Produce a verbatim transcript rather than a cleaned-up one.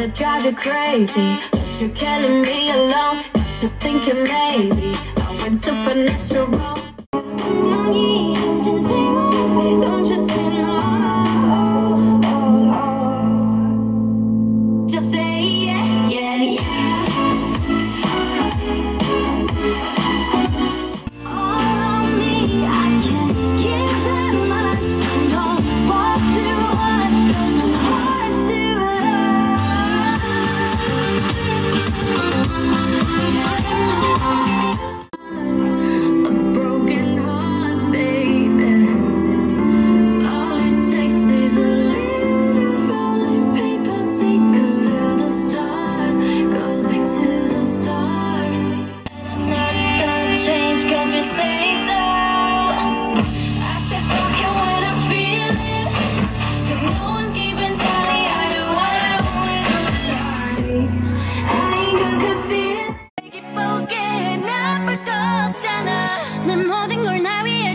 to drive you crazy, but you're killing me alone. Got you thinking maybe I went supernatural. 분명히 던진 질문에